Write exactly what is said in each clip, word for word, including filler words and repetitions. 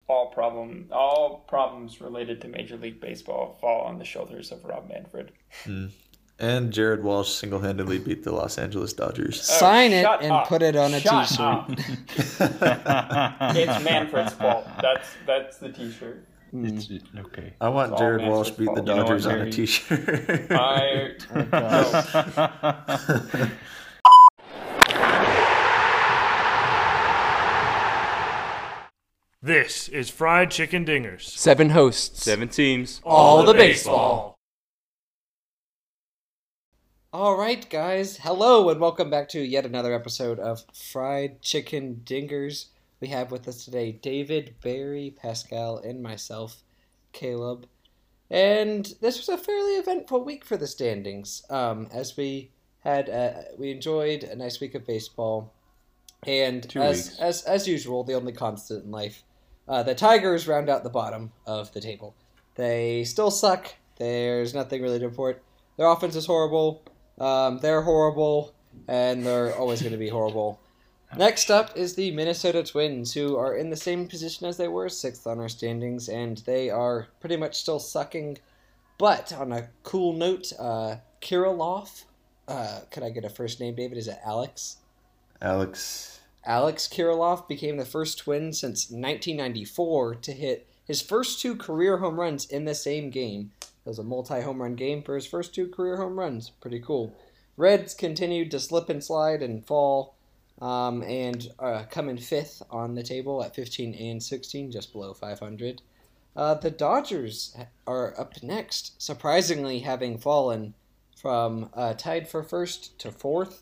all problem, all problems related to Major League Baseball fall on the shoulders of Rob Manfred. Mm. And Jared Walsh single-handedly beat the Los Angeles Dodgers. Oh, Sign it shut and up. put it on a Shut t-shirt. up. It's Manfred's fault. That's that's the t-shirt. It's, okay. I want It's all Jared Walsh Manfred's beat the fault. You know Dodgers what, on a Jerry? t-shirt. I Oh, This is Fried Chicken Dingers. Seven hosts. Seven teams. All the baseball. All right, guys. Hello, and welcome back to yet another episode of Fried Chicken Dingers. We have with us today David, Barry, Pascal, and myself, Caleb. And this was a fairly eventful week for the standings, um, as we had uh, we enjoyed a nice week of baseball, and Two as weeks. as as usual, the only constant in life, uh, the Tigers round out the bottom of the table. They still suck. There's nothing really to report. Their offense is horrible. Um, they're horrible, and they're always going to be horrible. Next up is the Minnesota Twins, who are in the same position as they were, sixth on our standings, and they are pretty much still sucking. But on a cool note, uh, Kirilloff, uh, could I get a first name, David? Is it Alex? Alex. Alex Kirilloff became the first Twin since nineteen ninety-four to hit his first two career home runs in the same game. It was a multi-home run game for his first two career home runs. Pretty cool. Reds continued to slip and slide and fall, um, and uh, come in fifth on the table at fifteen and sixteen, just below five hundred. Uh, the Dodgers are up next, surprisingly having fallen from uh, tied for first to fourth,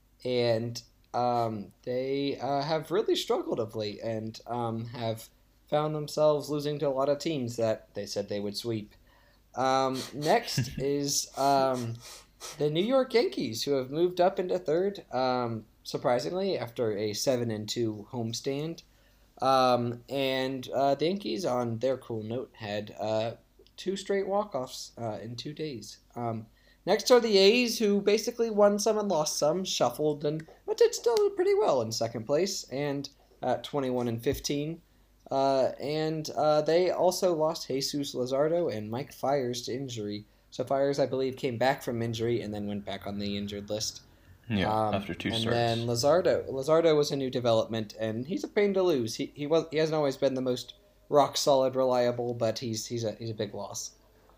and um, they uh, have really struggled of late and um, have found themselves losing to a lot of teams that they said they would sweep. Um, next is um, the New York Yankees, who have moved up into third, um, surprisingly, after a seven and two homestand. Um, and uh, the Yankees, on their cool note, had uh, two straight walk-offs uh, in two days. Um, next are the A's, who basically won some and lost some, shuffled, and but did still pretty well in second place, and at twenty-one and fifteen. Uh, and uh, they also lost Jesus Luzardo and Mike Fiers to injury. So Fiers, I believe, came back from injury and then went back on the injured list. Yeah, Um, after two and starts. then Luzardo. Luzardo was a new development, and he's a pain to lose. He he was he hasn't always been the most rock solid, reliable, but he's he's a he's a big loss.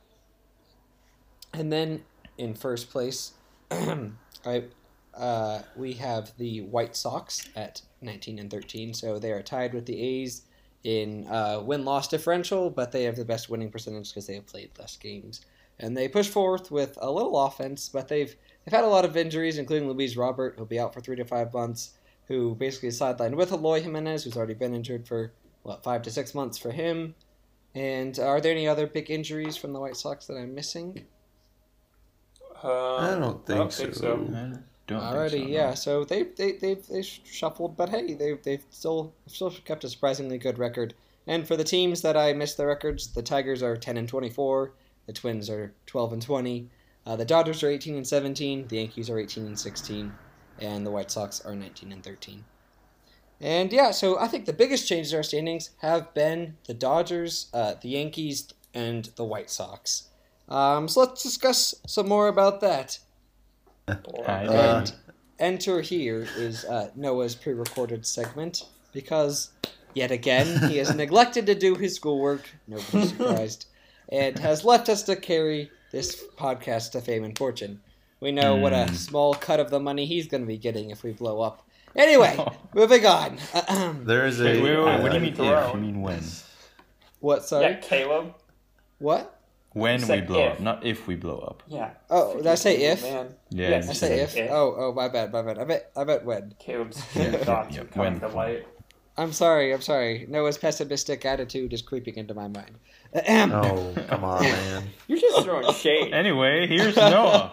And then in first place, I uh, we have the White Sox at nineteen and thirteen. So they are tied with the A's in uh, win-loss differential, but they have the best winning percentage because they have played less games. And they push forth with a little offense, but they've they've had a lot of injuries, including Luis Robert, who'll be out for three to five months, who basically is sidelined with Eloy Jimenez, who's already been injured for, what, five to six months for him. And are there any other big injuries from the White Sox that I'm missing? Um, I don't think I don't think so. so. I don't Alrighty, think so, yeah. no. So they they they they shuffled, but hey, they they've still still kept a surprisingly good record. And for the teams that I missed the records, the Tigers are ten and twenty-four, the Twins are twelve and twenty, uh, the Dodgers are eighteen and seventeen, the Yankees are eighteen and sixteen, and the White Sox are nineteen and thirteen. And yeah, so I think the biggest changes in our standings have been the Dodgers, uh, the Yankees, and the White Sox. Um, so let's discuss some more about that. Hi, Uh, And enter here is uh, Noah's pre-recorded segment, because, yet again, he has neglected to do his schoolwork, nobody's surprised, and has left us to carry this podcast to fame and fortune. We know what a Hmm. small cut of the money he's going to be getting if we blow up. Anyway, moving on. Ahem. There is a. Wait, wait, wait, what do you uh, mean throw. if? You mean when? What, sorry? Yeah, Caleb. What? When we said blow if. up, not if we blow up. Yeah. Oh, did I say if? Man. Yeah, Yes, you I you say said if? if. Oh, oh, my bad, my bad. I bet, I bet when. Caleb's thoughts Yeah, are coming when. to light. I'm sorry, I'm sorry. Noah's pessimistic attitude is creeping into my mind. Ahem. Oh, come on, man. You're just throwing shade. Anyway, here's Noah.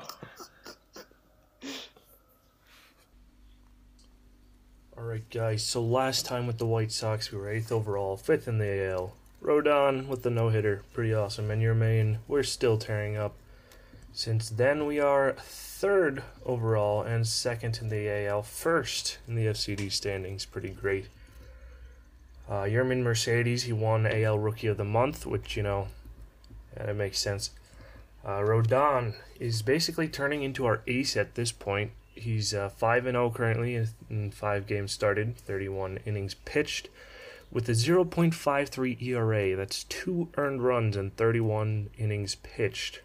Alright, guys, so last time with the White Sox, we were eighth overall, fifth in the A L. Rodon with the no-hitter, pretty awesome. And your main, we're still tearing up. Since then, we are third overall and second in the A L, first in the F C D standings, pretty great. Uh, Yermin Mercedes, he won A L Rookie of the Month, which, you know, yeah, that makes sense. Uh, Rodon is basically turning into our ace at this point. He's uh, five and oh currently in five games started, thirty-one innings pitched, with a zero point five three E R A. That's two earned runs and thirty-one innings pitched.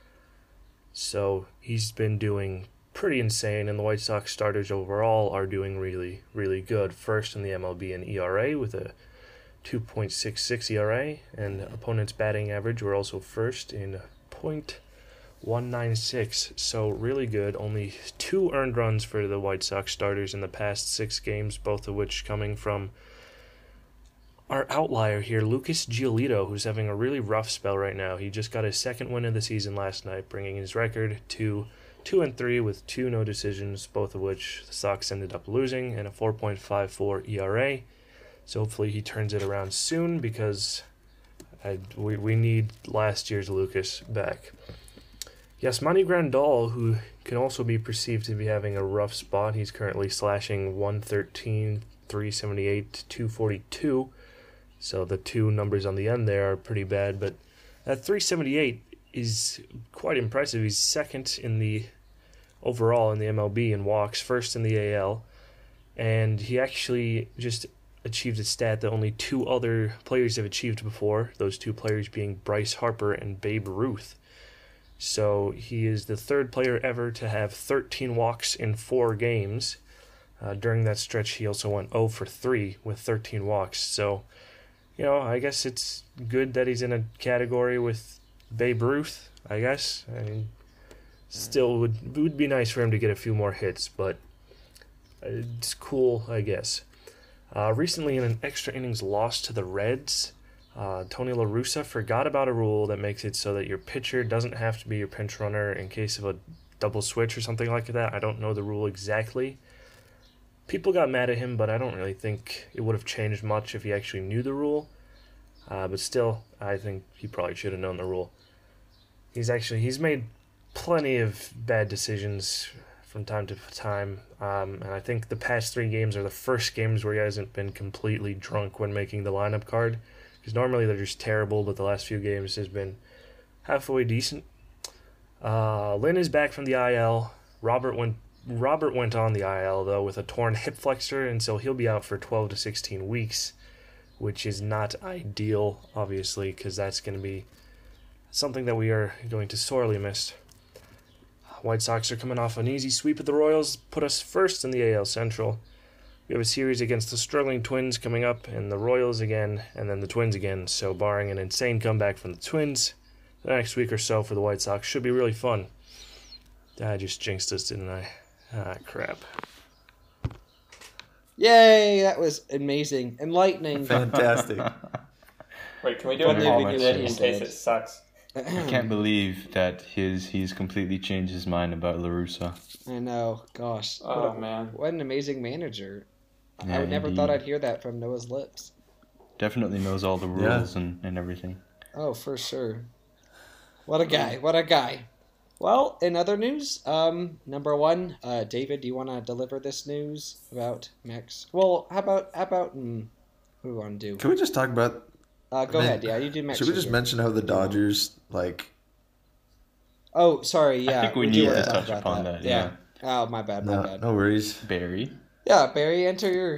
So he's been doing pretty insane, and the White Sox starters overall are doing really, really good. First in the M L B in E R A with a two point six six E R A, and opponent's batting average were also first in point one nine six. So really good. Only two earned runs for the White Sox starters in the past six games, both of which coming from our outlier here, Lucas Giolito, who's having a really rough spell right now. He just got his second win of the season last night, bringing his record to two and three with two no decisions, both of which the Sox ended up losing, and a four point five four E R A. So hopefully he turns it around soon, because I, we we need last year's Lucas back. Yasmani Grandal, who can also be perceived to be having a rough spot. He's currently slashing one thirteen, three seventy-eight, two forty-two. So the two numbers on the end there are pretty bad, but that three seventy-eight is quite impressive. He's second in the overall in the M L B in walks, first in the A L, and he actually just achieved a stat that only two other players have achieved before, those two players being Bryce Harper and Babe Ruth. So he is the third player ever to have thirteen walks in four games. Uh, during that stretch, he also went oh for three with thirteen walks. So, you know, I guess it's good that he's in a category with Babe Ruth, I guess. I mean, still would it would be nice for him to get a few more hits, but it's cool, I guess. Uh, recently, in an extra innings loss to the Reds, uh, Tony La Russa forgot about a rule that makes it so that your pitcher doesn't have to be your pinch runner in case of a double switch or something like that. I don't know the rule exactly. People got mad at him, but I don't really think it would have changed much if he actually knew the rule. Uh, but still, I think he probably should have known the rule. He's actually he's made plenty of bad decisions from time to time, um, and I think the past three games are the first games where he hasn't been completely drunk when making the lineup card, because normally they're just terrible, but the last few games has been halfway decent. Uh, Lynn is back from the I L. Robert went Robert went on the I L, though, with a torn hip flexor, and so he'll be out for twelve to sixteen weeks, which is not ideal, obviously, because that's going to be something that we are going to sorely miss. White Sox are coming off an easy sweep of the Royals, put us first in the A L Central. We have a series against the struggling Twins coming up, and the Royals again, and then the Twins again. So barring an insane comeback from the Twins, the next week or so for the White Sox should be really fun. I just jinxed us, didn't I? Ah, crap. Yay, that was amazing. Enlightening. Fantastic. Wait, can we do What a did we call do in instead? case it sucks? I can't believe that his he's completely changed his mind about La Russa. I know, gosh. What, Oh, a- man. what an amazing manager. Yeah, I would never indeed. thought I'd hear that from Noah's lips. Definitely knows all the Yeah. rules and, and everything. Oh, for sure. What a guy. What a guy. Well, in other news, um, number one, uh, David, do you want to deliver this news about Max? Well, how about, how about, mm, who do we want to do? Can we just talk about? Uh, go Man, ahead, yeah, you do Max. Should we just Scherzer. mention how the Dodgers like? Oh, sorry, yeah. I think we do need wanna to talk touch about upon that. Yeah. Oh, my bad, my No, bad. no worries. Barry. Yeah, Barry, enter your...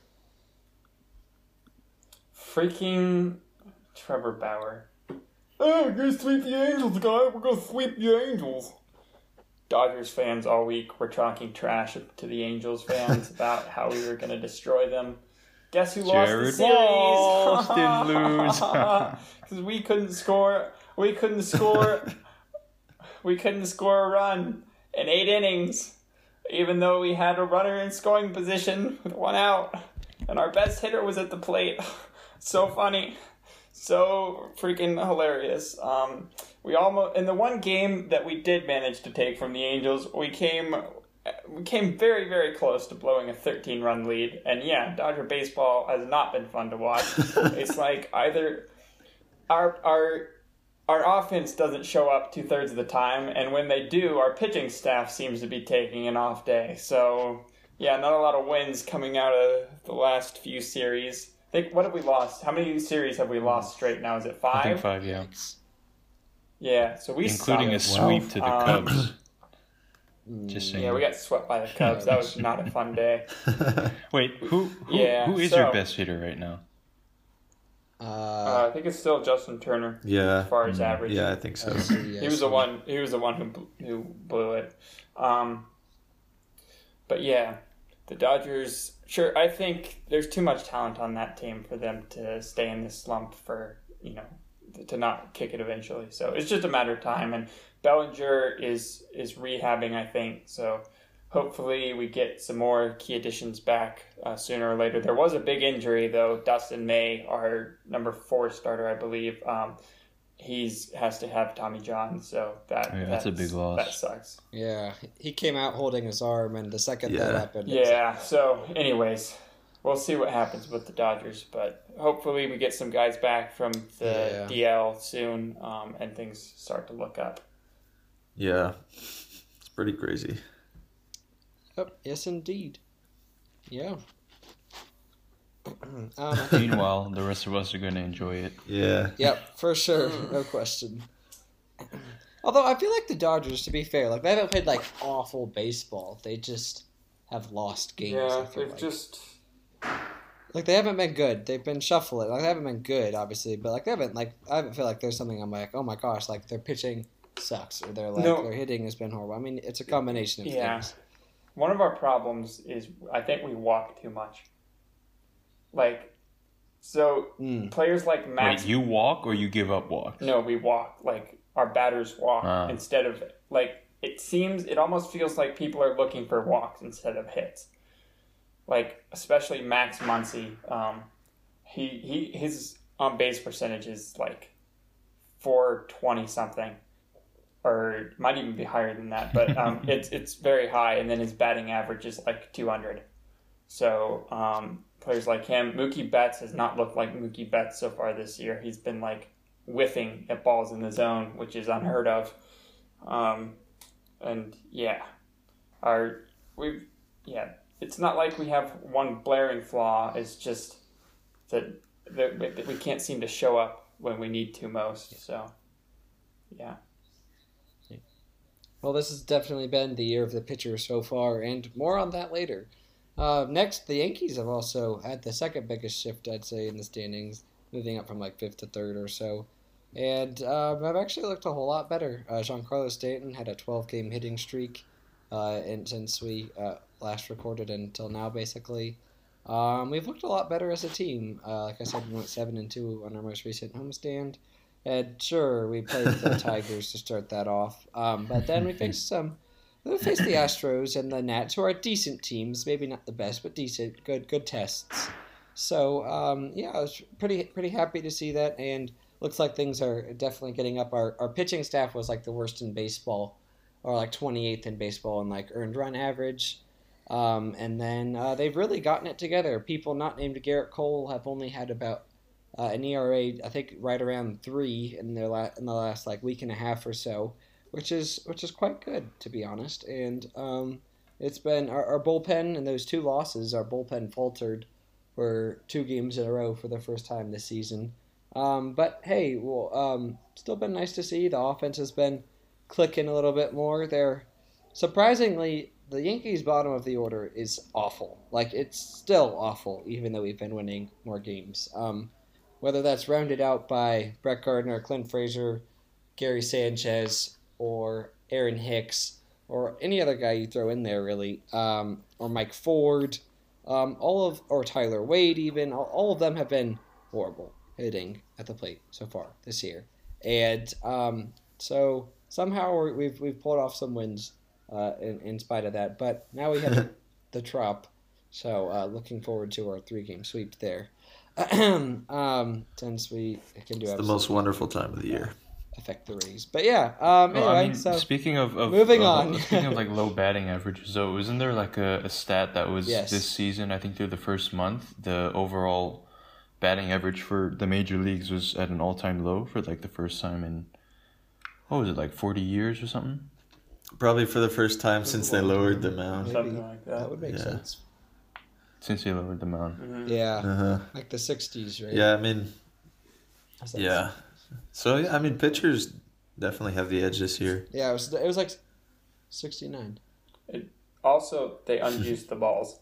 Freaking Trevor Bauer. Oh, we're gonna sweep the Angels, guy. We're gonna sweep the Angels. Dodgers fans all week were talking trash to the Angels fans about how we were gonna destroy them. Guess who Jared lost the series? Walsh didn't lose. Because we couldn't score. We couldn't score. we couldn't score a run in eight innings, even though we had a runner in scoring position with one out, and our best hitter was at the plate. So funny. So freaking hilarious. Um, we almost in the one game that we did manage to take from the Angels, we came we came very very close to blowing a thirteen run lead. And yeah, Dodger baseball has not been fun to watch. It's like either our our our offense doesn't show up two thirds of the time, and when they do, our pitching staff seems to be taking an off day. So yeah, not a lot of wins coming out of the last few series. I think what have we lost? How many series have we lost straight now? Is it I five? think five, yeah. Yikes. Yeah, so we Including a suck. sweep to the Um, Cubs. Mm, Just saying. Yeah, we got swept by the Cubs. That was not a fun day. Wait, who who, Yeah, who is so- your best hitter right now? Uh, Uh, I think it's still Justin Turner yeah. as far as Mm, average. Yeah, I think so. I see, I He was the see. one. He was the one who bl- who blew it. Um, but yeah, the Dodgers. Sure, I think there's too much talent on that team for them to stay in this slump for you know to not kick it eventually. So it's just a matter of time. And Bellinger is is rehabbing, I think. So hopefully we get some more key additions back uh, sooner or later. There was a big injury though. Dustin May, our number four starter, I believe. Um, he's has to have Tommy John, so that Yeah, that's a big loss. That sucks. Yeah, he came out holding his arm, and the second that Yeah. happened, it's- Yeah. So, anyways, we'll see what happens with the Dodgers, but hopefully we get some guys back from the Yeah. D L soon, um, and things start to look up. Yeah. It's pretty crazy. Yep, yes, indeed. Yeah. um, Meanwhile, the rest of us are going to enjoy it. Yeah. Yep, for sure, no question. Although I feel like the Dodgers, to be fair, like they haven't played like awful baseball. They just have lost games. I Yeah, feel they've like. just like they haven't been good. They've been shuffling. Like they haven't been good, obviously, but like they haven't like I haven't feel like there's something I'm like, oh my gosh, like their pitching sucks or their like No. their hitting has been horrible. I mean, it's a combination of Yeah. things. one of our problems is I think we walk too much. Like, so Mm. players like Max. Wait, you walk or you give up walks? No, we walk. Like, our batters walk Ah. instead of, like, it seems, it almost feels like people are looking for walks instead of hits. Like, especially Max Muncy. Um, he, he, his on base percentage is like four twenty something. Or it might even be higher than that, but um, it's it's very high, and then his batting average is like two hundred. So um, players like him, Mookie Betts has not looked like Mookie Betts so far this year. He's been like whiffing at balls in the zone, which is unheard of. Um, and yeah, our we've yeah, it's not like we have one blaring flaw. It's just that that we can't seem to show up when we need to most. So yeah. Well, this has definitely been the year of the pitcher so far, and more on that later. Uh, next, the Yankees have also had the second biggest shift, I'd say, in the standings, moving up from like fifth to third or so. And uh, I've actually looked a whole lot better. Uh, Giancarlo Stanton had a twelve-game hitting streak uh, and since we uh, last recorded until now, basically. Um, we've looked a lot better as a team. Uh, like I said, we went seven and two on our most recent homestand. And sure, we played the Tigers to start that off. Um, but then we faced some. We faced the Astros and the Nats, who are decent teams. Maybe not the best, but decent, good, good tests. So um, yeah, I was pretty, pretty happy to see that. And looks like things are definitely getting up. Our our pitching staff was like the worst in baseball, or like twenty-eighth in baseball in like earned run average. Um, and then uh, they've really gotten it together. People not named Garrett Cole have only had about Uh, an E R A, I think, right around three in their la- in the last like week and a half or so, which is which is quite good, to be honest. And um, it's been our, our bullpen and those two losses. Our bullpen faltered for two games in a row for the first time this season. Um, but hey, well, um, still been nice to see. The offense has been clicking a little bit more. They're surprisingly, the Yankees' bottom of the order is awful. Like, it's still awful, even though we've been winning more games. Um, Whether that's rounded out by Brett Gardner, Clint Frazier, Gary Sanchez, or Aaron Hicks, or any other guy you throw in there, really, um, or Mike Ford, um, all of, or Tyler Wade, even, all, all of them have been horrible hitting at the plate so far this year. And um, so somehow we're, we've we've pulled off some wins uh, in, in spite of that. But now we have the Trop, so uh, looking forward to our three-game sweep there. um, since we can do It's the most wonderful time of the year. affect the Rays, but yeah. Um, Well, anyway, I mean, so speaking of, of moving of- on. speaking of like low batting averages, so isn't there like a, a stat that was Yes. this season? I think through the first month, the overall batting average for the major leagues was at an all time low for like the first time in what was it like forty years or something? Probably for the first time since they lowered the mound. maybe Something like that. that would make Yeah. sense. since he lowered the mound. Mhm. Yeah, Uh-huh. like the sixties, right? Yeah, I mean, Was that- yeah. So, yeah, I mean, pitchers definitely have the edge this year. Yeah, it was, it was like sixty-nine. Also, they unused the balls.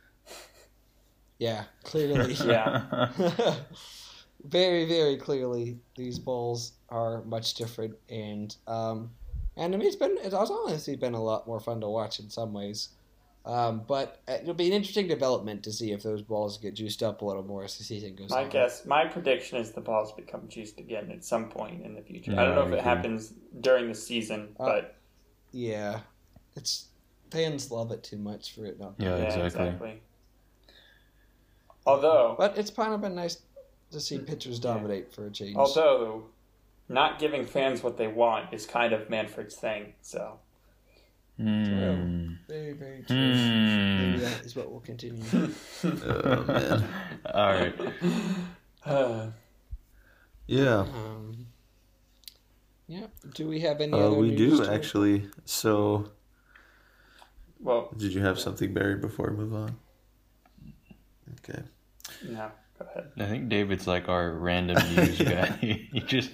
Yeah, clearly. Yeah. Very, very clearly, these balls are much different, and um, and I mean, it's been it's honestly been a lot more fun to watch in some ways. Um, but it'll be an interesting development to see if those balls get juiced up a little more as the season goes My on. guess, my prediction is the balls become juiced again at some point in the future. Yeah, I don't know I if it agree. happens during the season, Uh, but Yeah, it's fans love it too much for it not. to. Yeah, yeah, exactly. exactly. Although, But it's kind of been nice to see pitchers dominate for a change. although, not giving fans what they want is kind of Manfred's thing. So Mm. Very, very true. Mm. Maybe that is what will continue. Oh, man. All right. uh, Yeah. Um, yeah. Do we have any Uh, other we news do, to- actually. So, well, did you have something, Barry, before we move on? Okay. no, go ahead. I think David's like our random news guy. He just.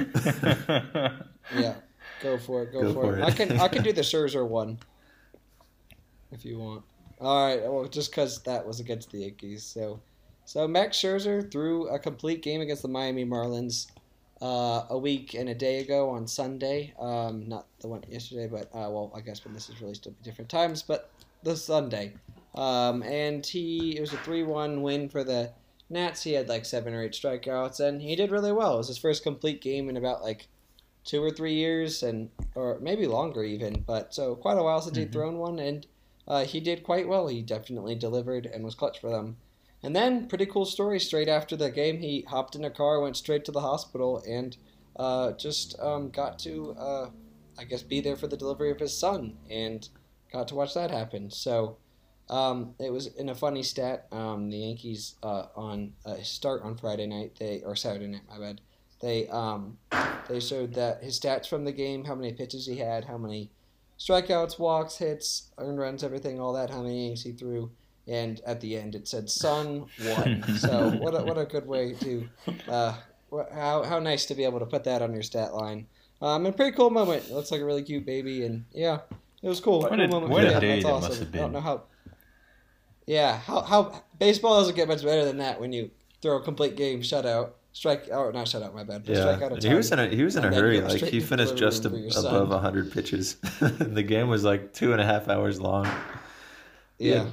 Yeah. Go for it. Go, Go for, for it. it. I can I can do the Scherzer one if you want. All right. Well, just because that was against the Yankees, so so Max Scherzer threw a complete game against the Miami Marlins uh, a week and a day ago on Sunday. Um, not the one yesterday, but uh, well, I guess when this is released, it'll be different times. But the Sunday, um, and he it was a three one win for the Nats. He had like seven or eight strikeouts, and he did really well. It was his first complete game in about like two or three years, and or maybe longer even. But so quite a while since he'd Mhm. thrown one, and uh, he did quite well. He definitely delivered and was clutch for them. And then, pretty cool story. Straight after the game, he hopped in a car, went straight to the hospital, and uh, just um, got to, uh, I guess, be there for the delivery of his son, and got to watch that happen. So um, it was in a funny stat. Um, the Yankees uh, on uh, start on Friday night, they or Saturday night, my bad. They um, they showed that his stats from the game, how many pitches he had, how many strikeouts, walks, hits, earned runs, everything, all that, how many innings he threw, and at the end it said "Son won." So what a, what a good way to uh, wh- how how nice to be able to put that on your stat line. Um, a pretty cool moment. It looks like a really cute baby, and yeah, it was cool. What cool a- moment what for a him. day That's that awesome. must have I don't been. know how. Yeah, how how baseball doesn't get much better than that when you throw a complete game shutout. Strike or not shutout, my bad. But strike Yeah, out a and ton. he was in a he was in a and then hurry. go Like straight he to finished delivery just room ab- for your son. above a hundred pitches. The game was like two and a half hours long. Yeah.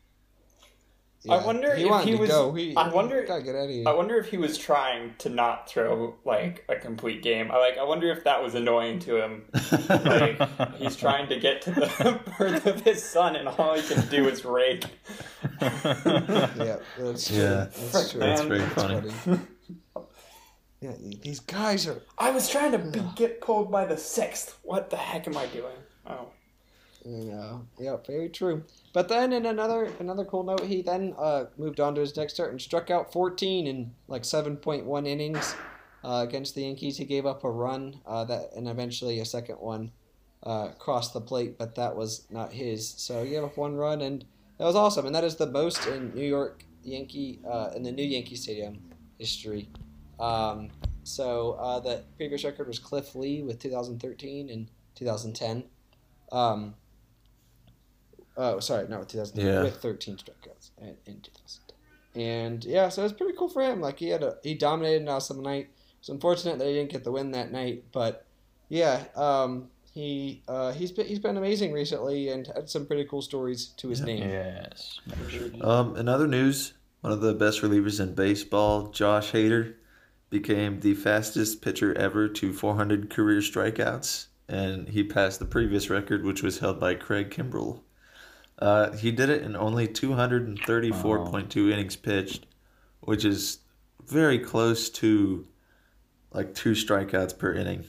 I wonder he if wanted he to was- Go. He, I wonder- He gotta get out of here. I wonder if he was trying to not throw like a complete game. I like. I wonder if that was annoying to him. Like he's trying to get to the birth of his son, and all he can do is rake. Yeah, that's true. Yeah. That's true. That's very funny. Yeah, these guys are. I was trying to be, get pulled by the sixth. What the heck am I doing? Oh, You know, yeah, very true. But then, in another another cool note, he then uh, moved on to his next start and struck out fourteen in like seven point one innings uh, against the Yankees. He gave up a run uh, that, and eventually a second one uh, crossed the plate, but that was not his. So he gave up one run, and that was awesome. And that is the most in New York Yankee uh, in the new Yankee Stadium history. Um, so uh, the previous record was Cliff Lee with two thousand thirteen and two thousand ten. Um, oh, sorry, not with two thousand ten, Yeah. with thirteen strikeouts in, in two thousand ten. And yeah, so it was pretty cool for him. Like he had a he dominated an awesome night. It's unfortunate that he didn't get the win that night, but yeah, um, he uh, he's been he's been amazing recently and had some pretty cool stories to his Yeah. name. Yes. Um, in other news, one of the best relievers in baseball, Josh Hader, became the fastest pitcher ever to four hundred career strikeouts, and he passed the previous record, which was held by Craig Kimbrell. Uh, he did it in only two hundred thirty-four point two innings pitched, which is very close to like two strikeouts per inning.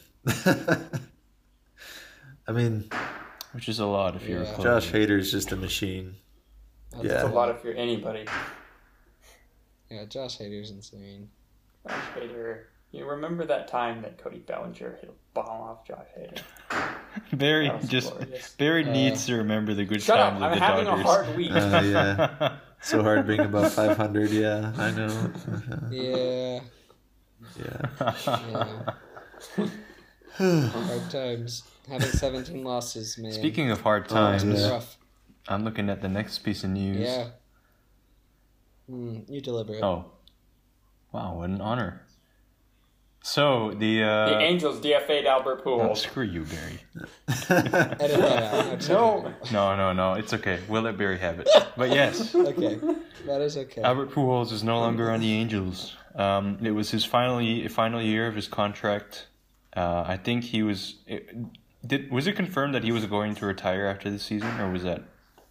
I mean, Which is a lot if you're a Yeah. closer. Josh Hader is just a machine. That's Yeah. it's a lot if you're anybody. Yeah, Josh Hader's insane. Josh Hader. You remember that time that Cody Bellinger hit a ball off Josh Hader? Barry That was just glorious. Barry Uh, needs to remember the good Shut up! times I'm of the having Dodgers. a hard week. Uh, yeah. So hard being above five hundred. Yeah, I know. Yeah, Yeah. yeah. Hard times. Having seventeen losses, man. Speaking of hard Oh, times, yeah. rough. I'm looking at the next piece of news. Yeah. Mm, you deliver it. Oh. Wow, what an honor. So, the... Uh, The Angels D F A'd Albert oh, Pujols. screw you, Barry. Edit that out. That's No. No, no, no, it's okay. We'll let Barry have it. But yes, Okay, that is okay. Albert Pujols is no longer on the Angels. Um, it was his final, ye- final year of his contract. Uh, I think he was... It, did Was it confirmed that he was going to retire after the season, or was that...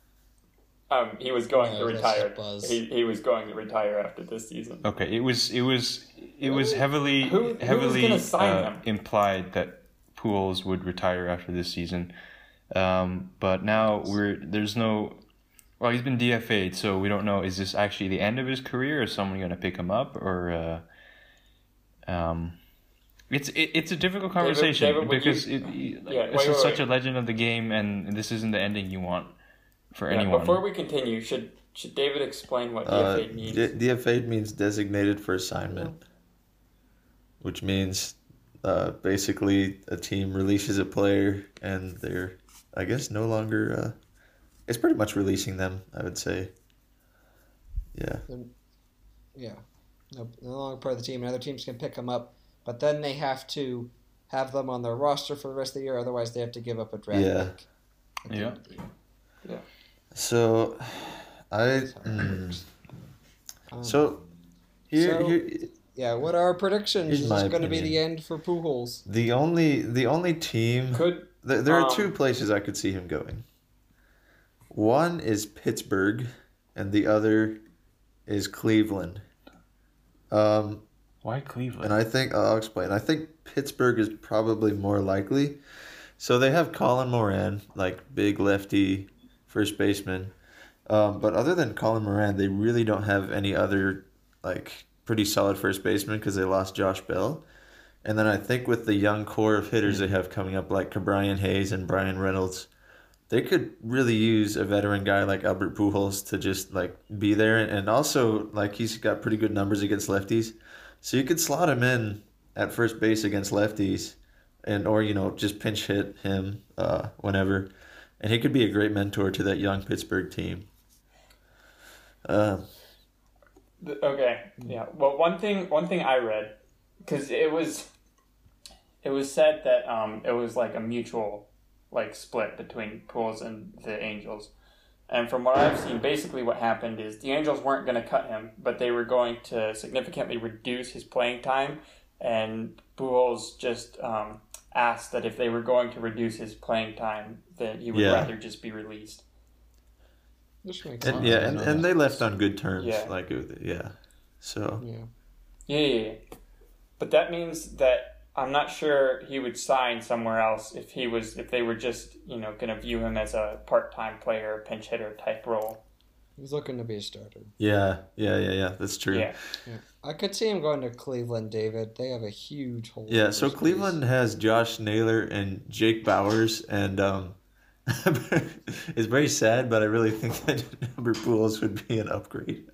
Um, he was going No, to that's retire. just buzz. He he was going to retire after this season. Okay, it was it was it was heavily Who- who was heavily gonna sign uh, him? implied that Pujols would retire after this season, um, but now we're there's no. Well, he's been D F A'd, so we don't know. Is this actually the end of his career? Is someone going to pick him up, or uh, um, it's it, it's a difficult conversation David, would because you- it, it- like, Yeah, this wait, is wait, such wait. a legend of the game, and this isn't the ending you want for Yeah, anyone. before we continue, should should David explain what Uh, D F A means? D- DFA means designated for assignment, which means uh, basically a team releases a player and they're, I guess, no longer. Uh, it's pretty much releasing them, I would say. Yeah. Yeah, no, no longer part of the team, and other teams can pick them up, but then they have to have them on their roster for the rest of the year. Otherwise, they have to give up a draft Yeah. pick. at the Yeah. end of the year. So, I. That's how it mm, works. Um, so, here, So- here, yeah, what are our predictions? Here's Is my this going to be the opinion. end for Pujols? the only the only team. Could There, there are Um, two places I could see him going. One is Pittsburgh, and the other is Cleveland. Um, Why Cleveland? and I think I'll explain. I think Pittsburgh is probably more likely. So they have Colin Moran, like big lefty first baseman. Um, but other than Colin Moran, they really don't have any other like pretty solid first baseman because they lost Josh Bell. And then I think with the young core of hitters they have coming up, like Brian Hayes and Brian Reynolds, they could really use a veteran guy like Albert Pujols to just like be there. And also, like, he's got pretty good numbers against lefties, so you could slot him in at first base against lefties, and or you know just pinch hit him uh, whenever, and he could be a great mentor to that young Pittsburgh team. Um, th- okay, yeah. Well, one thing one thing I read, because it was it was said that um it was like a mutual like split between Pujols and the Angels. And from what I've seen, basically what happened is the Angels weren't going to cut him, but they were going to significantly reduce his playing time. And Pujols just um, asked that if they were going to reduce his playing time, that he would Yeah. rather just be released. Which makes and sense. yeah, I and, know and that. they left on good terms. Yeah. Like it- yeah, so Yeah. Yeah, yeah, yeah. But that means that I'm not sure he would sign somewhere else if he was if they were just, you know, going to view him as a part-time player, pinch hitter type role. He's looking to be a starter. yeah, yeah, yeah, yeah. That's true. Yeah. I could see him going to Cleveland, David. They have a huge hole. Yeah, in so first base. Cleveland has Josh Naylor and Jake Bowers, and um, it's very sad, but I really think that Albert Pujols would be an upgrade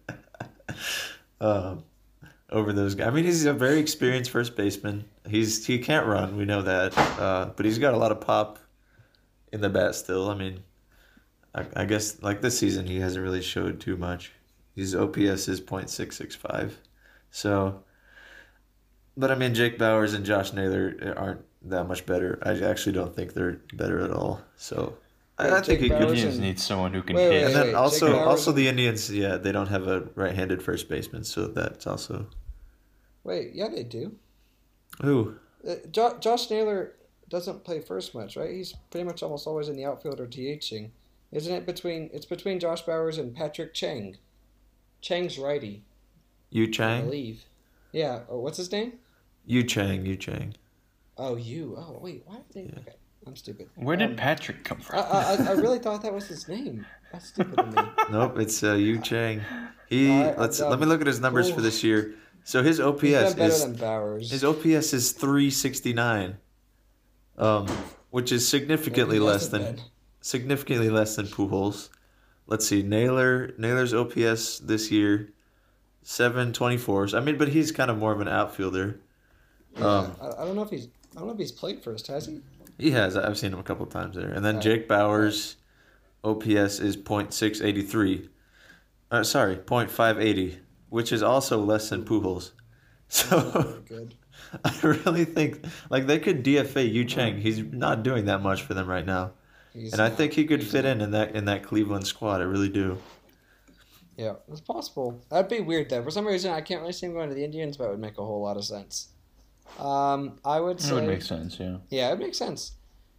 um, over those guys. I mean, he's a very experienced first baseman. He's he can't run, we know that, uh, but he's got a lot of pop in the bat still. I mean, I, I guess like this season he hasn't really showed too much. His O P S is point six six five, so. But I mean, Jake Bowers and Josh Naylor aren't that much better. I actually don't think they're better at all. So I, Wait, I think Jake he could. Bowers Indians and- need someone who can Wait, hit. And then wait, Jake also, Bowers also and- the Indians, yeah, they don't have a right-handed first baseman, so that's also Wait, yeah, they do. who. Uh, jo- Josh Naylor doesn't play first much, right? He's pretty much almost always in the outfield or DHing. Isn't it between? It's between Josh Bowers and Patrick Chang. Chang's righty, Yu I Chang, believe. Yeah. Oh, what's his name? Yu Chang, Yu Chang. Oh, you. Oh, wait. Why are they? Okay, I'm stupid. Where did Um, Patrick come from? I, I I really thought that was his name. That's stupid of me. Nope, it's uh, Yu Chang. He No, I- let's I'm let me dumb. look at his numbers for Ooh. this year. So his He's O P S done better is than Bowers. his O P S is three sixty-nine, um, which is significantly He less hasn't than been. significantly less than Pujols. let's see, Naylor Naylor's O P S this year, seven twenty-fours. I mean, but he's kind of more of an outfielder. Yeah, Um, I, I don't know if he's I don't know if he's played first, has he? He has. I've seen him a couple times there. And then Right. Jake Bowers, O P S is point six eight three. Uh, sorry, point five eight zero, which is also less than Pujols. So Very good. I really think like they could D F A Yu Chang. He's not doing that much for them right now, He's and I not- think he could he's fit not. in in that in that Cleveland squad. I really do. Yeah, it's possible. That'd be weird though. For some reason, I can't really see him going to the Indians, but it would make a whole lot of sense. Um, I would It say, would make sense, yeah. yeah, it makes sense.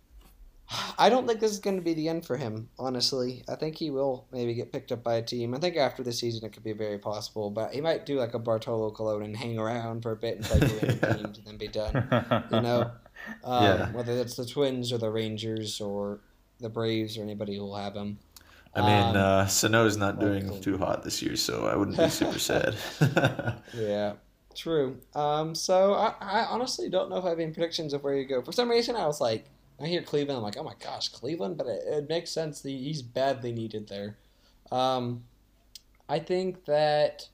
I don't think this is going to be the end for him. Honestly, I think he will maybe get picked up by a team. I think after the season, it could be very possible, but he might do like a Bartolo Colon and hang around for a bit and play for random Yeah. teams and then be done. You know, um, Yeah. whether it's the Twins or the Rangers or the Braves or anybody who will have him. I mean, Um, uh, Sano's not doing Michael. too hot this year, so I wouldn't be super sad. Yeah, true. Um, so I, I honestly don't know if I have any predictions of where you go. For some reason, I was like, I hear Cleveland, I'm like, oh my gosh, Cleveland, but it, it makes sense. The, he's badly needed there. Um, I think that,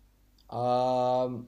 um,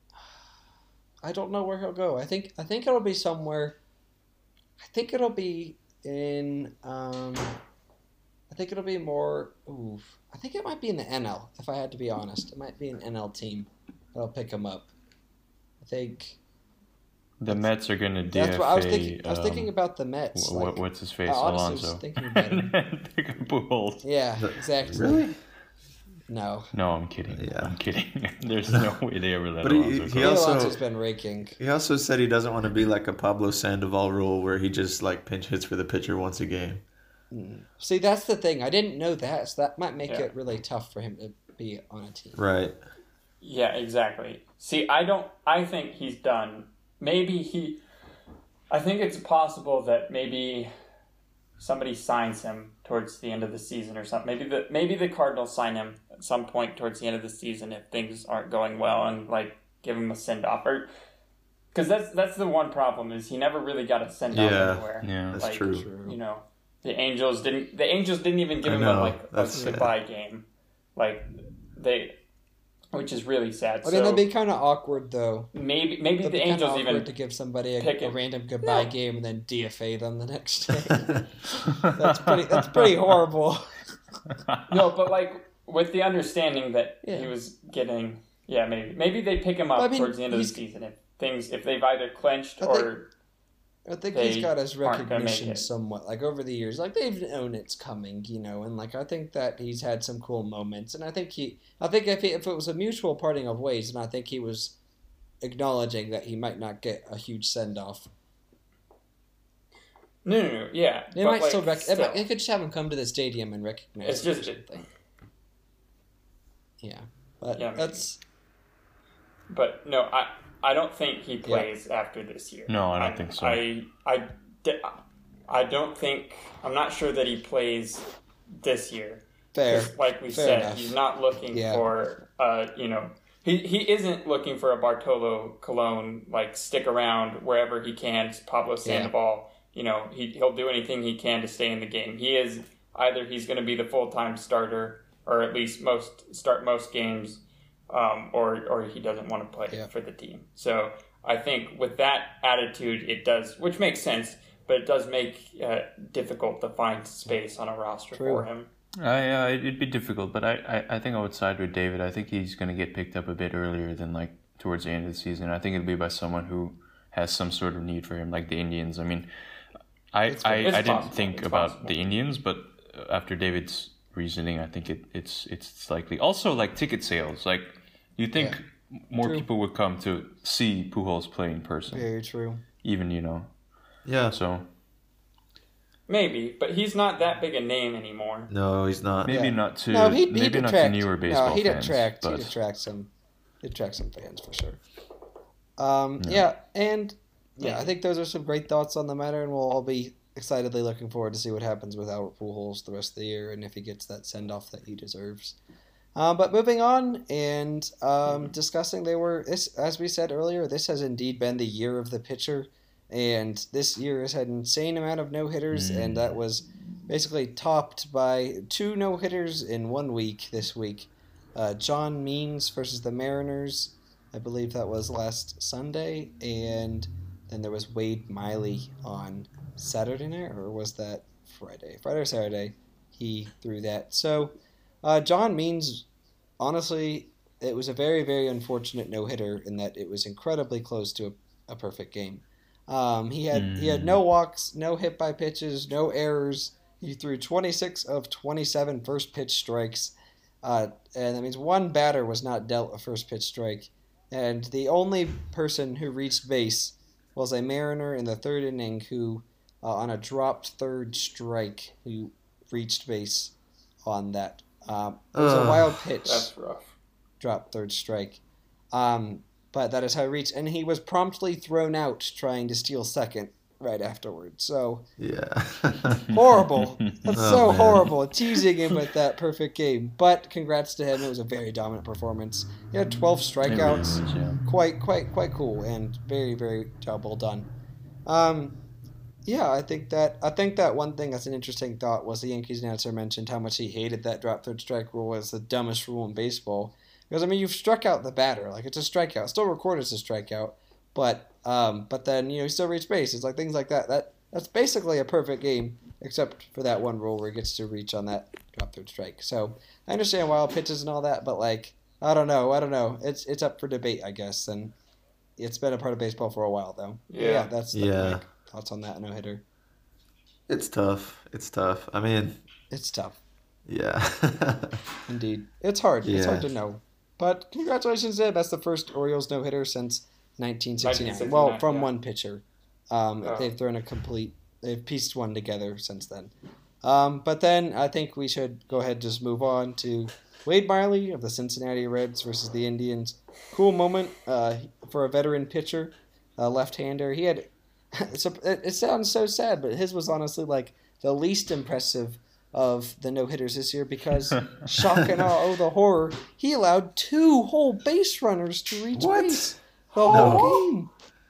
I don't know where he'll go. I think I think it'll be somewhere. I think it'll be in. Um, I think it'll be more. Ooh, I think it might be in the N L. If I had to be honest, it might be an N L team that'll pick him up. I think The Mets are going to D F A. that's what I was thinking. I was um, thinking about the Mets. wh- like- what's his face? I honestly was Alonso. thinking about him. And then pick up Pujols. yeah, exactly. Really? No, No, I'm kidding. Yeah. I'm kidding. There's no way they ever let But he- Alonso he go. also- Alonso's been raking. He also said he doesn't want to be like a Pablo Sandoval rule where he just like pinch hits for the pitcher once a game. See, that's the thing. I didn't know that, so that might make Yeah. it really tough for him to be on a team. Right. Yeah, exactly. See, I don't. I think he's done. Maybe he. I think it's possible that maybe somebody signs him towards the end of the season or something. Maybe the maybe the Cardinals sign him at some point towards the end of the season if things aren't going well and like give him a send off or because that's that's the one problem is he never really got a send off Yeah. anywhere. Yeah. That's Like, true. True. You know, the Angels didn't. The Angels didn't even give I him know, a like a that's sad. goodbye game, like they, which is really sad. I mean, so that'd be kind of awkward, though. maybe maybe It'd the be kinda Angels awkward even to give somebody a, pick a it. random goodbye No. game and then D F A them the next day. that's pretty. That's pretty horrible. no, but like with the understanding that Yeah. he was getting, yeah, maybe maybe they pick him up I mean, towards the end of the he's- season if things if they've either clinched I think- or I think They he's got his aren't gonna make recognition it. somewhat. Like over the years, like they've known it's coming, you know, and like I think that he's had some cool moments, and I think he, I think if he, if it was a mutual parting of ways, and I think he was acknowledging that he might not get a huge send off. no, no, no, yeah, They but, might like, still rec- they, still. might, they could just have him come to the stadium and recognize. It's him or just- something. Yeah, but Yeah, maybe. that's But no, I I don't think he plays after this year. No, I don't think so. I I di- I don't think I'm not sure that he plays this year. fair. 'Cause like we Fair said, enough. he's not looking Yeah. for uh you know he he isn't looking for a Bartolo Colon like stick around wherever he can. It's Pablo Sandoval. You know he he'll do anything he can to stay in the game. He is either he's going to be the full time starter or at least most start most games. Um, or or he doesn't want to play Yeah. for the team. So I think with that attitude, it does, which makes sense, but it does make uh, difficult to find space on a roster True. for him. I, uh, it'd be difficult, but I, I, I think I would side with David. I think he's going to get picked up a bit earlier than like towards the end of the season. I think it'll be by someone who has some sort of need for him, like the Indians. I mean, I It's I, it's I didn't possible. think It's about possible. the Indians, but after David's reasoning, I think it, it's it's likely. Also, like ticket sales, like you think more True. people would come to see Pujols play in person, very true. even you know. Yeah. So Maybe, but he's not that big a name anymore. No, he's not. maybe Yeah. not to No, he'd, maybe he'd not attract, to newer baseball no, he'd fans, attract, but he'd attract some, he'd attract some fans for sure. Um, Yeah. yeah. and yeah, I think those are some great thoughts on the matter, and we'll all be excitedly looking forward to see what happens with Albert Pujols the rest of the year, and if he gets that send off that he deserves. Um, but moving on and um, discussing, they were this as we said earlier. This has indeed been the year of the pitcher, And this year has had an insane amount of no-hitters, Mm. and that was basically topped by two no-hitters in one week this week. Uh, John Means versus the Mariners. I believe that was last Sunday. And then there was Wade Miley on Saturday night, or was that Friday? Friday or Saturday, he threw that. So, uh, John Means, honestly, it was a very, very unfortunate no-hitter in that it was incredibly close to a, a perfect game. Um, he had mm. he had no walks, no hit by pitches, no errors. He threw twenty-six of twenty-seven first pitch strikes, uh, and that means one batter was not dealt a first pitch strike. And the only person who reached base was a Mariner in the third inning who, uh, on a dropped third strike, who reached base on that. Um, it was Ugh. a wild pitch. That's rough. Dropped third strike. Um, but that is how he reached. And he was promptly thrown out trying to steal second right afterwards. So, Yeah. horrible. That's Oh, so man. horrible. Teasing him with that perfect game. But congrats to him. It was a very dominant performance. He had twelve It really strikeouts. was, yeah. Quite, quite, quite cool, and very, very job well done. Um, yeah, I think that I think that one thing that's an interesting thought was the Yankees announcer mentioned how much he hated that drop third strike rule as the dumbest rule in baseball. Because I mean, you've struck out the batter, like it's a strikeout, still recorded as a strikeout, but um, but then you know he still reached base. It's like things like that. That that's basically a perfect game, except for that one rule where he gets to reach on that drop third strike. So I understand wild pitches and all that, but like I don't know, I don't know. It's it's up for debate, I guess, and it's been a part of baseball for a while though. Yeah. yeah that's the, Yeah. like, thoughts on that no hitter. It's tough. It's tough. I mean, It's tough, yeah. indeed. It's hard. It's Yeah. hard to know. But congratulations to him. That's the first Orioles no hitter since nineteen sixty-nine. nineteen sixty-nine, Well, from yeah. one pitcher. Um, Oh. They've thrown a complete. They've pieced one together since then. Um, but then I think we should go ahead and just move on to Wade Miley of the Cincinnati Reds versus the Indians. Cool moment uh, for a veteran pitcher, a left-hander. He had. It's a, it, it sounds so sad, but his was honestly like the least impressive of the no-hitters this year because, shock and awe, oh the horror, he allowed two whole base runners to reach What? base the whole No. game.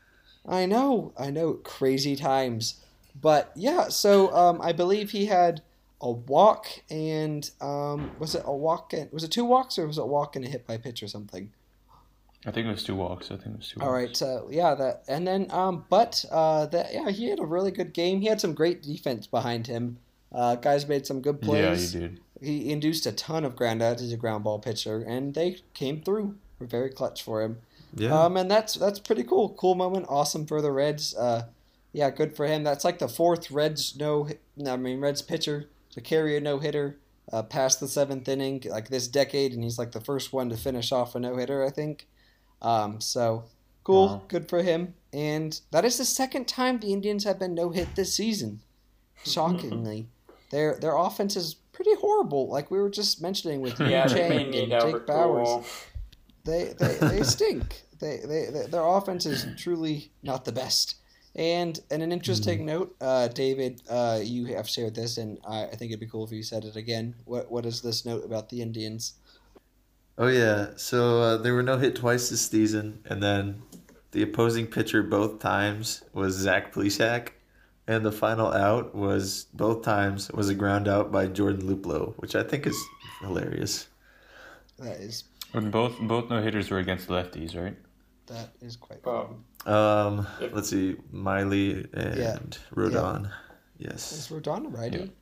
I know, I know, crazy times. But yeah, so um, I believe he had a walk and, um, was it a walk, and, was it two walks or was it a walk and a hit by pitch or something? I think it was two walks. I think it was two walks. All right, so yeah, that and then um, but uh, that yeah, he had a really good game. He had some great defense behind him. Uh, guys made some good Yeah, plays. you did. He induced a ton of ground outs. He's a ground ball pitcher, and they came through. Were very clutch for him. Yeah. Um, and that's that's pretty cool. Cool moment. Awesome for the Reds. Uh, yeah, good for him. That's like the fourth Reds no, I mean Reds pitcher to carry a no hitter uh, past the seventh inning like this decade, and he's like the first one to finish off a no hitter, I think. Um, so cool, Wow. good for him. And that is the second time the Indians have been no hit this season. Shockingly, their their offense is pretty horrible. Like we were just mentioning with Yu Yeah, they Chang may and need Jake Albert Bowers. Pujols. They they, they stink. they, they they their offense is truly not the best. And and an interesting note, uh, David, uh, you have shared this, and I, I think it'd be cool if you said it again. What what is this note about the Indians? Oh yeah, so uh, they were no hit twice this season, and then the opposing pitcher both times was Zach Plesac, and the final out was both times was a ground out by Jordan Luplow, which I think is hilarious. That is And both both no hitters were against lefties, right? that is quite cool. Um, Um, let's see, Miley and Yeah. Rodon. Is Yes. Rodon a righty? Yeah.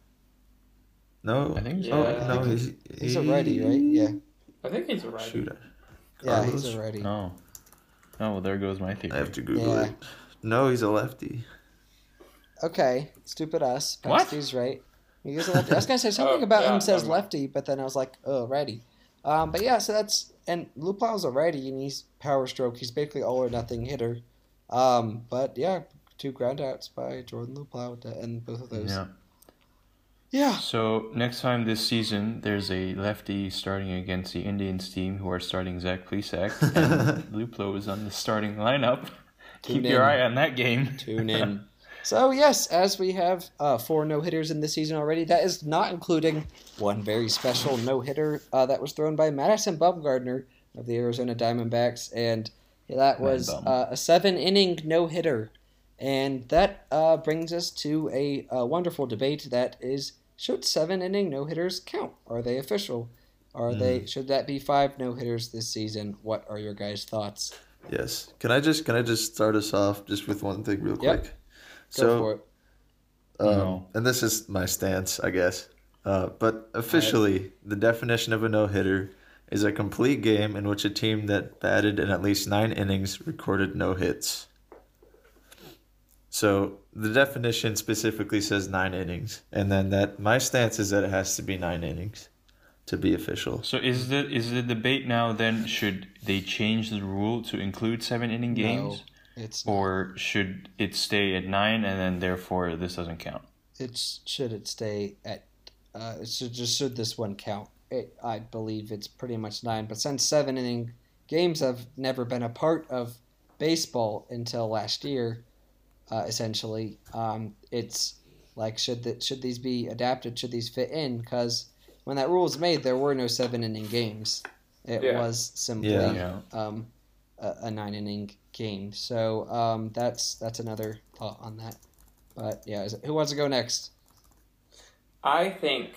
No. I think so. Oh, Yeah. no, I think he's, He's a righty, right? Yeah. I think he's a righty. Shoot, Yeah, Carlos? he's a righty. Oh. Oh, well, there goes my theory. I have to Google Yeah. it. No, he's a lefty. Okay, stupid us. What? Paxty's right. He is a lefty. I was gonna say something Oh, about yeah, him says never mind. lefty, but then I was like, oh, righty. Um, but yeah, so that's and Luplow's a righty, and he's power stroke. He's basically all or nothing hitter. Um, but yeah, two ground outs by Jordan Luplow to end both of those. Yeah. Yeah. So next time this season, there's a lefty starting against the Indians team who are starting Zach Plesac, and Luplow is on the starting lineup. Tune Keep your in. eye on that game. Tune in. So yes, as we have uh, four no hitters in this season already, that is not including one very special no hitter uh, that was thrown by Madison Bumgarner of the Arizona Diamondbacks, and that was Bum. uh, a seven inning no hitter, And that uh, brings us to a, a wonderful debate that is, should seven inning no-hitters count? Are they official? Are mm. they should that be five no-hitters this season? What are your guys' thoughts? Yes. Can I just can I just start us off just with one thing real quick? Yep. So, Go for it. Um, No. and this is my stance, I guess. Uh, but officially, right. the definition of a no-hitter is a complete game in which a team that batted in at least nine innings recorded no hits. So the definition specifically says nine innings, and then that my stance is that it has to be nine innings to be official. So is the is the debate now then, should they change the rule to include seven inning games? No, it's or should it stay at nine and then therefore this doesn't count? It's should it stay at uh it should just should this one count? It, I believe it's pretty much nine, but since seven inning games have never been a part of baseball until last year, uh, essentially, um, it's like should that should these be adapted? Should these fit in? Because when that rule was made, there were no seven inning games. It Yeah. was simply Yeah. Yeah. um, a, a nine inning game. So um, that's that's another thought on that. But yeah, is it, who wants to go next? I think.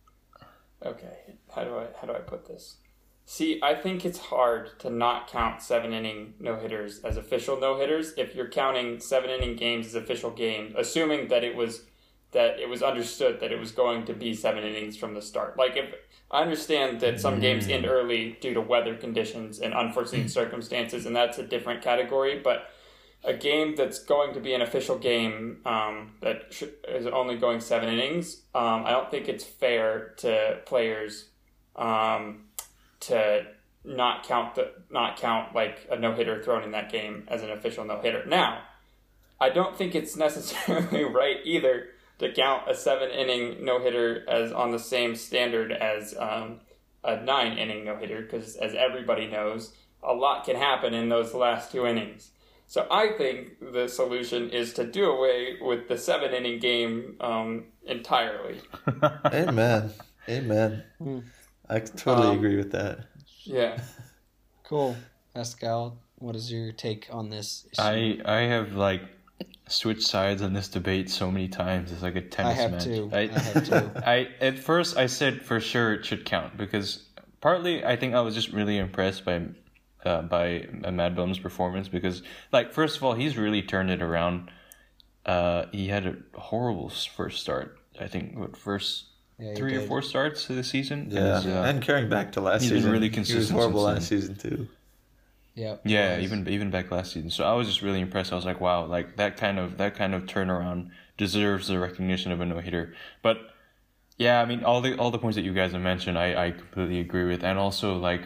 Okay, how do I how do I put this? See, I think it's hard to not count seven inning no hitters as official no hitters if you're counting seven inning games as official games, assuming that it was that it was understood that it was going to be seven innings from the start. Like, if I understand that some games end early due to weather conditions and unforeseen circumstances, and that's a different category, but a game that's going to be an official game um, that sh- is only going seven innings, um, I don't think it's fair to players um, to not count the not count like a no hitter thrown in that game as an official no hitter. Now, I don't think it's necessarily right either to count a seven inning no hitter as on the same standard as um, a nine inning no hitter, because as everybody knows, a lot can happen in those last two innings. So I think the solution is to do away with the seven inning game um, entirely. Amen. Amen. Hmm. I totally Um, agree with that. Yeah. Cool. Pascal, what is your take on this issue? I I have like switched sides on this debate so many times. It's like a I tennis have match. two. I, I have two. I at first I said for sure it should count because partly I think I was just really impressed by uh, by uh, Mad Bum's performance because, like, first of all, he's really turned it around. Uh, he had a horrible first start. I think what first Yeah, he three or did. four starts of the season. Yeah, And, uh, and carrying back to last he's been season, really he was consistent horrible since last season too. Yep. Yeah, It was. even even back last season. So I was just really impressed. I was like, wow, like that kind of that kind of turnaround deserves the recognition of a no hitter. But yeah, I mean all the all the points that you guys have mentioned, I, I completely agree with. And also like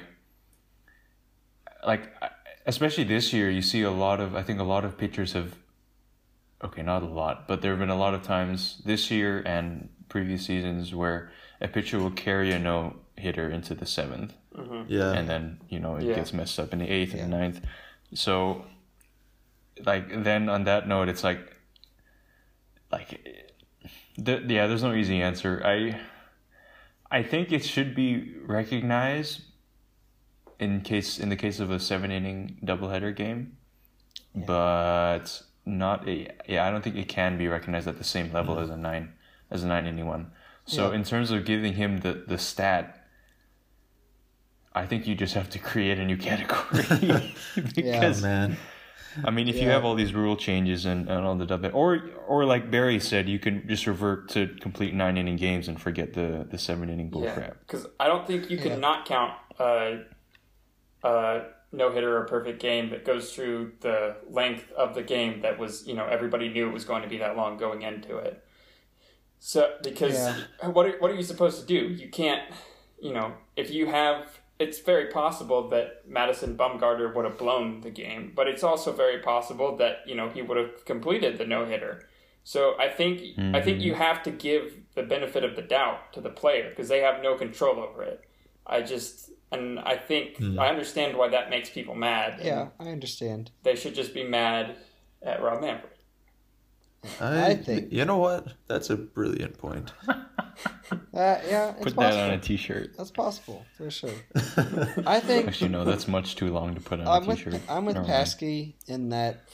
like especially this year, you see a lot of I think a lot of pitchers have okay, not a lot, but there have been a lot of times this year and previous seasons where a pitcher will carry a no hitter into the seventh. Mm-hmm. Yeah, And then, you know, it Yeah. gets messed up in the eighth Yeah. and the ninth. So, like, then on that note, it's like, like, the, yeah, there's no easy answer. I, I think it should be recognized in case, in the case of a seven inning doubleheader game, Yeah. but not a, yeah, I don't think it can be recognized at the same level as a nine, as a nine inning one. So Yeah. in terms of giving him the, the stat, I think you just have to create a new category because oh, man. I mean, if you Yeah. have all these rule changes and, and all the double, or or like Barry said, you can just revert to complete nine inning games and forget the, the seven inning bull Yeah, crap. because I don't think you can Yeah. not count uh, uh, no hitter or perfect game that goes through the length of the game that was, you know, everybody knew it was going to be that long going into it. So because Yeah. what are, what are you supposed to do? You can't, you know, if you have. It's very possible that Madison Bumgarner would have blown the game, but it's also very possible that, you know, he would have completed the no hitter. So I think Mm-hmm. I think you have to give the benefit of the doubt to the player because they have no control over it. I just and I think Hmm. I understand why that makes people mad. and Yeah, I understand. they should just be mad at Rob Manfred. I, I think- you know what? That's a brilliant point. Uh, yeah, it's Put possible. that on a t-shirt. That's possible for sure. I think Actually, no, that's much too long to put on I'm a with t-shirt. I'm with Never mind. Paskey in that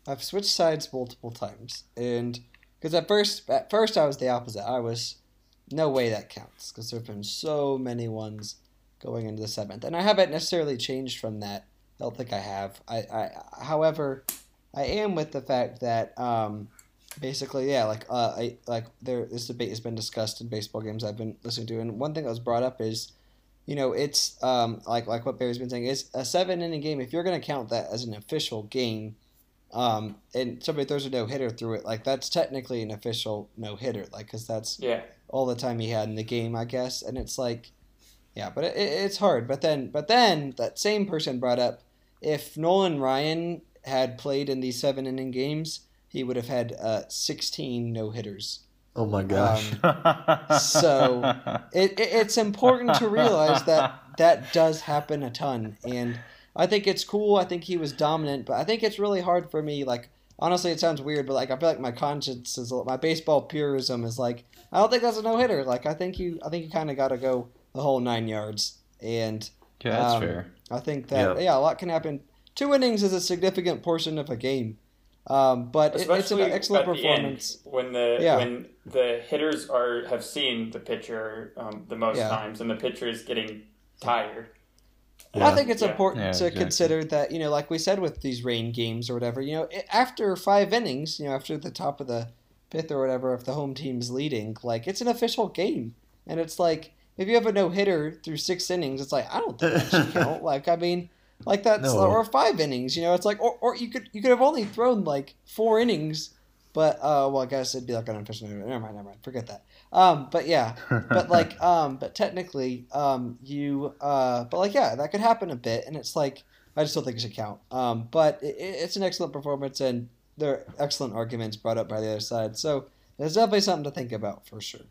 I've switched sides multiple times, and because at first, at first I was the opposite. I was no way that counts because there've been so many ones going into the seventh, and I haven't necessarily changed from that. I don't think I have. I, I however, I am with the fact that um, basically, yeah, like uh, I like there this debate has been discussed in baseball games I've been listening to, and one thing that was brought up is, you know, it's um, like like what Barry's been saying is a seven inning game. If you're going to count that as an official game, um, and somebody throws a no hitter through it, like that's technically an official no hitter, like because that's Yeah. all the time he had in the game, I guess. And it's like, yeah, but it, it's hard. But then, but then that same person brought up if Nolan Ryan had played in these seven inning games, he would have had uh, sixteen no hitters. Oh my gosh. Um, so it, it it's important to realize that that does happen a ton, and I think it's cool. I think he was dominant, but I think it's really hard for me. Like honestly, it sounds weird, but like I feel like my conscience is my baseball purism is like I don't think that's a no hitter. Like I think you I think you kind of got to go the whole nine yards, and Yeah, that's um, fair. I think that Yep. yeah, a lot can happen. Two innings is a significant portion of a game, um, but it, it's Especially an excellent at the end, performance. when the Yeah. when the hitters are have seen the pitcher um, the most Yeah. times, and the pitcher is getting tired. Yeah. I think it's Yeah. important Yeah, to exactly. consider that, you know, like we said with these rain games or whatever, you know, i- after five innings, you know, after the top of the fifth or whatever, if the home team's leading, like it's an official game. And it's like, if you have a no hitter through six innings, it's like, I don't think that should count. Like, I mean, like that's, No. or five innings, you know, it's like, or, or you could, you could have only thrown like four innings, but, uh, well, I guess it'd be like an unofficial, never mind, never mind, forget that. Um, but yeah, but like, um, but technically, um, you, uh, but like, yeah, that could happen a bit, and it's like, I just don't think it should count. Um, but it, it's an excellent performance, and there are excellent arguments brought up by the other side, so there's definitely something to think about for sure.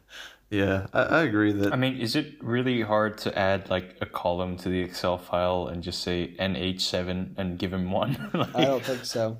Yeah, I, I agree that I mean, is it really hard to add like a column to the Excel file and just say N H seven and give him one? Like- I don't think so.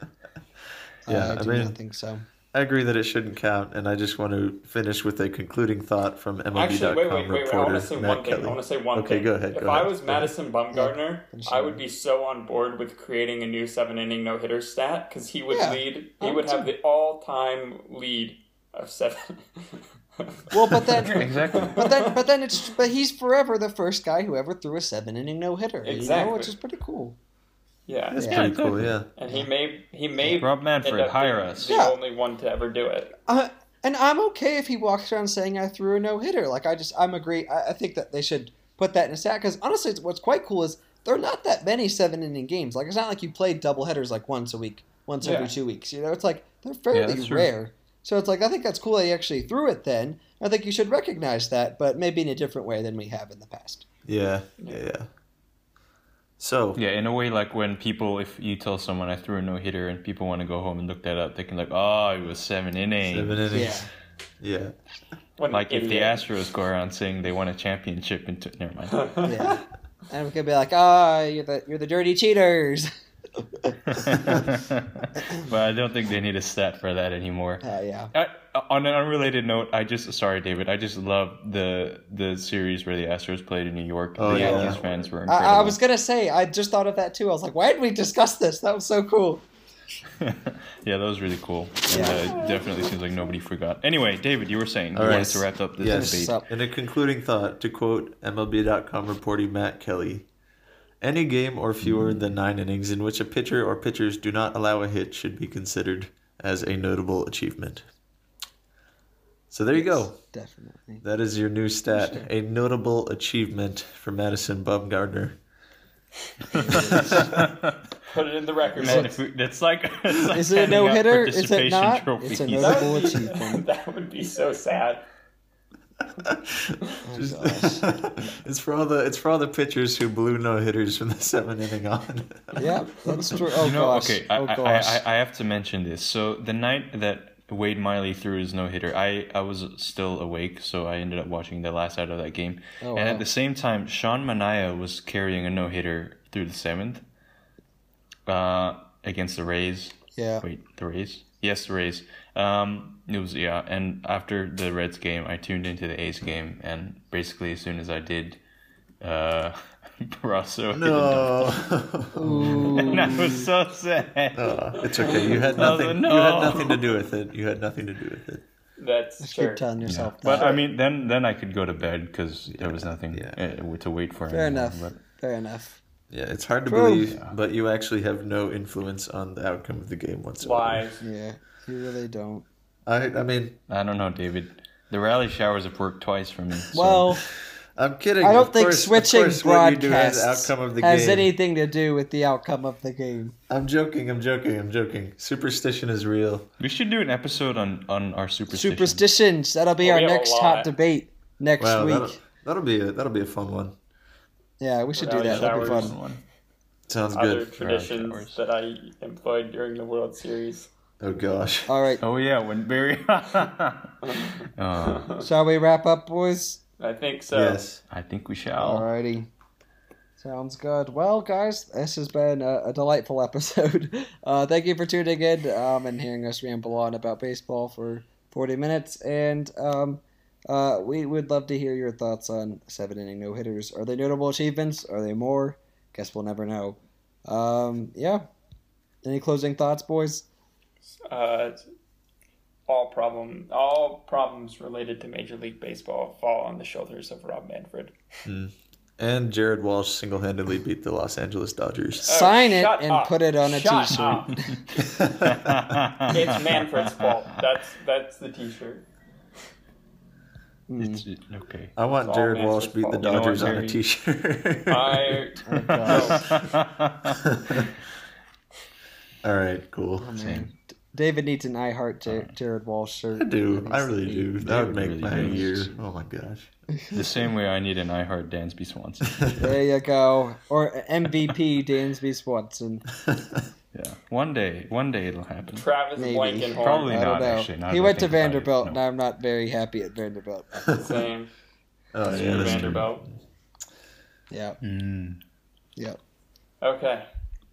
Yeah, I, I do mean- not think so. I agree that it shouldn't count, and I just want to finish with a concluding thought from M L B dot com Actually, wait, wait, wait, wait. I want reporter to say Matt one thing. Kelly. I want to say one Okay, thing. go ahead, If go I ahead, was go ahead. Madison Bumgarner, finish I it. would be so on board with creating a new seven inning no hitter stat because he would Yeah, lead. He I would would have the all time lead of seven. Well, but then, Exactly. but then, but then it's, but he's forever the first guy who ever threw a seven inning no hitter. You know, Exactly. which is pretty cool. Yeah, That's Yeah, pretty exactly. cool, yeah. and he may he may Rob Manfred, end up hire being us. the Yeah. only one to ever do it. Uh, and I'm okay if he walks around saying I threw a no hitter. Like I just, I'm agree. I, I think that they should put that in a stat because honestly, it's, what's quite cool is there are not that many seven inning games. Like it's not like you play double headers like once a week, once every Yeah. two weeks. You know, it's like they're Yeah, fairly that's true. rare. So it's like I think that's cool that he actually threw it. Then I think you should recognize that, but maybe in a different way than we have in the past. Yeah, yeah, yeah. So, Yeah, in a way, like when people, if you tell someone I threw a no hitter and people want to go home and look that up, they can like, oh, it was seven innings. seven Yeah. innings. Yeah. When Like if the idiot. Astros go around saying they won a championship, and t- never mind. Yeah. And we could be like, ah, you're the you're the dirty cheaters. But I don't think they need a stat for that anymore. Uh, yeah. I, on an unrelated note, I just sorry, David. I just love the the series where the Astros played in New York. Oh, the yeah. Yankees fans were incredible. I, I was gonna say, I just thought of that too. I was like, why did we discuss this? That was so cool. Yeah, that was really cool. And, Yeah. uh, it definitely seems like nobody forgot. Anyway, David, you were saying All you right. wanted to wrap up this Yes. debate. Sup. In a concluding thought, to quote M L B dot com reporter Matt Kelly, any game or fewer than nine innings in which a pitcher or pitchers do not allow a hit should be considered as a notable achievement. So there you go. Definitely. That is your new stat, Sure. a notable achievement for Madison Bumgarner. Put it in the record. Man, books. if we, that's like, it's like Is it a handing no out hitter? Is it participation not? trophies. It's a That notable would be- achievement. That would be so sad. Just- Oh, gosh. it's for all the it's for all the pitchers who blew no hitters from the seven inning on. Yeah, that's true. Oh you know, gosh. okay, I, oh I, gosh. I, I have to mention this. So the night that Wade Miley threw his no hitter, I, I was still awake, so I ended up watching the last out of that game. Oh, and wow. at the same time, Sean Manaea was carrying a no hitter through the seventh, uh, against the Rays. yeah. Wait, the Rays? Yes, the Rays. Um, it was yeah. And after the Reds game, I tuned into the A's game, and basically as soon as I did, uh, Barroso. No. Ooh. That was so sad. Oh, it's okay. You had No, nothing. no. You had nothing to do with it. You had nothing to do with it. That's Just sure. keep telling yourself But that. I mean, then then I could go to bed because there was nothing Yeah. uh, to wait for. Fair anymore, enough. But Fair enough. Yeah, it's hard to True. believe, but you actually have no influence on the outcome of the game whatsoever. Lies. Yeah, you really don't. I, I mean, I don't know, David. The rally showers have worked twice for me. so- Well, I'm kidding. I don't Of think course- of switching course what you do has broadcasts the outcome of the has game. anything to do with the outcome of the game. I'm joking. I'm joking. I'm joking. Superstition is real. we should do an episode on, on our superstitions. Superstitions. That'll be Oh, our we have a next lot. hot debate next Wow, week. that'll, that'll be a that'll be a fun one. Yeah, we should do Rally that. That'd be showers. fun. One. Sounds Other good. traditions showers. that I employed during the World Series. Oh gosh. All right. Oh yeah, when Barry. uh, Shall we wrap up, boys? I think so. Yes. I think we shall. Alrighty. Sounds good. Well, guys, this has been a, a delightful episode. Uh, thank you for tuning in um, and hearing us ramble on about baseball for forty minutes. And um, uh, we would love to hear your thoughts on seven inning no hitters. Are they notable achievements? Are they more? Guess we'll never know. Um, yeah. Any closing thoughts, boys? Uh, all problem, all problems related to Major League Baseball fall on the shoulders of Rob Manfred. And Jared Walsh single-handedly beat the Los Angeles Dodgers. Sign it shut and up. put it on a Shut t-shirt. up. It's Manfred's fault. That's that's the T-shirt. Mm. It's, it- okay. I want It's all Jared Walsh Manfred's beat the fault. You know Dodgers what, on a Barry? T-shirt. I Oh, gosh. All right, cool. Oh, man. D- David needs an I Heart J- Jared Walsh shirt. I do. that I he's- really do. They That would make really my do. year. Oh my gosh. The same way I need an I Heart Dansby Swanson. There you go. Or M V P Dansby Swanson. Yeah. One day, one day it'll happen. Travis Maybe. Blankenhorn. Probably I don't not, know. actually, now he that I went to think about it, Vanderbilt, no. and I'm not very happy at Vanderbilt. Same. Oh yeah, Screw that's true. Vanderbilt. Yeah, Mm. yeah. Okay.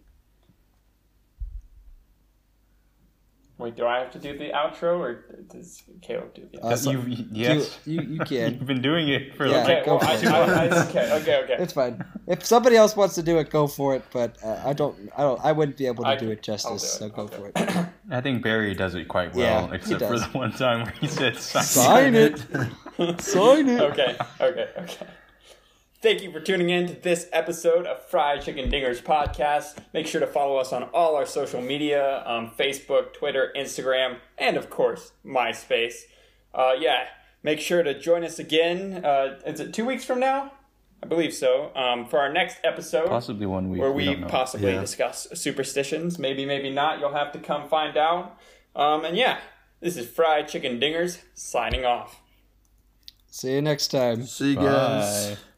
Wait, do I have to do the outro or does Caleb do the outro? Uh, so- you, yes. You, you, you can. You've been doing it for Yeah. like Okay, go well, I, for it. I, I, okay, okay, okay. It's fine. If somebody else wants to do it, go for it. But uh, I don't. I don't. I wouldn't be able to I do can- it justice. I'll do it, So go I'll do for it. it. I think Barry does it quite Yeah, well, he except for does. the one time where he said sign, Sign it. Sign it. Okay, okay, okay. Thank you for tuning in to this episode of Fried Chicken Dingers podcast. Make sure to follow us on all our social media, um, Facebook, Twitter, Instagram, and of course, MySpace. Uh, yeah, make sure to join us again. Uh, is it two weeks from now? I believe so. Um, for our next episode. Possibly one week. Where we, don't know. possibly Yeah. discuss superstitions. Maybe, maybe not. You'll have to come find out. Um, and yeah, this is Fried Chicken Dingers signing off. See you next time. See you guys. Bye.